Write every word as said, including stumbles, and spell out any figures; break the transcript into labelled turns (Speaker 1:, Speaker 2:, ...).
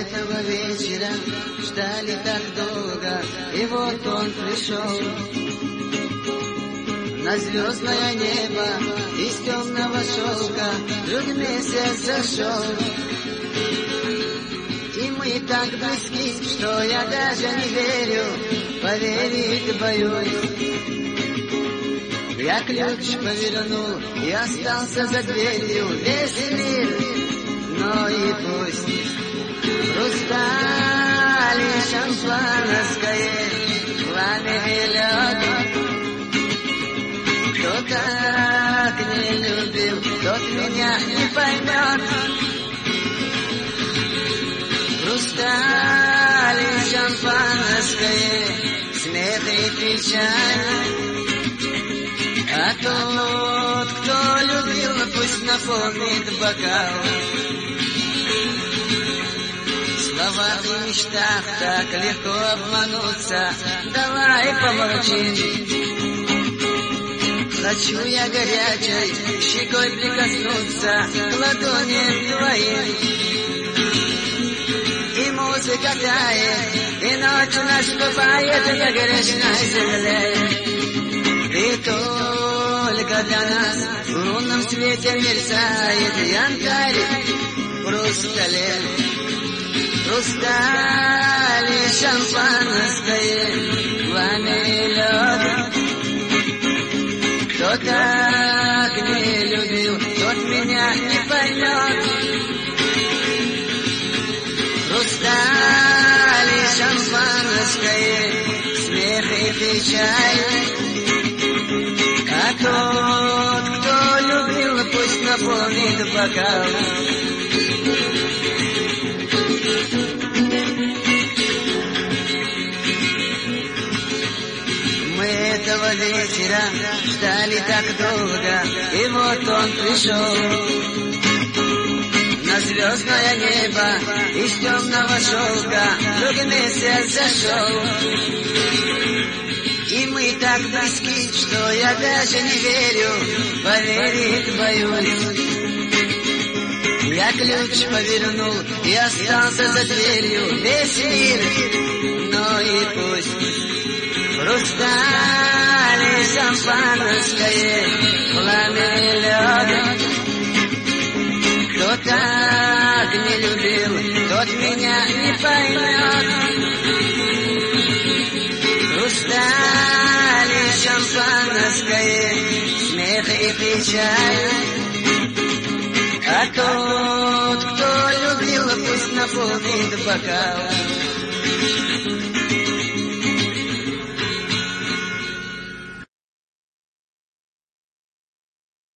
Speaker 1: этого вечера ждали так долго, и вот он пришел. На звездное небо из темного шелка вдруг месяц зашел. И мы так близки, что я даже не верю, поверить боюсь. Я ключ повернул и остался за дверью, весь мир, но и пусть. Хрустали шампанское, пламя и лед. Кто так не любил, тот меня не поймет. Хрустали шампанское, смех и печаль. А тот, кто любил, пусть наполнит бокал. Слова в мечтах так легко обмануться, давай помолчим. Хочу я горячей щекой прикоснуться к ладоням твоим. И музыка тает, и ночь наступает на грешной земле. И только для нас в лунном свете мерцает янтарь, хрусталь, хрусталь, шампанское, пламя и лед. Кто так не любил, тот меня не поймет. Хрусталь, шампанское, смех и печаль. А тот, кто любил, пусть наполнит бокал. Мы этого вечера ждали так долго, и вот он пришел. На звездное небо из темного шелка вдруг месяц зашел. И мы так близки, что я даже не верю, поверить боюсь. Я ключ повернул и остался за дверью, весь мир, но и пусть. Хрусталь, шампанское, пламя и лед. Кто так не любил, тот меня не поймет. Хрусталь, шампанское, смех и печаль. А тот, кто любил, пусть наполнит бокал.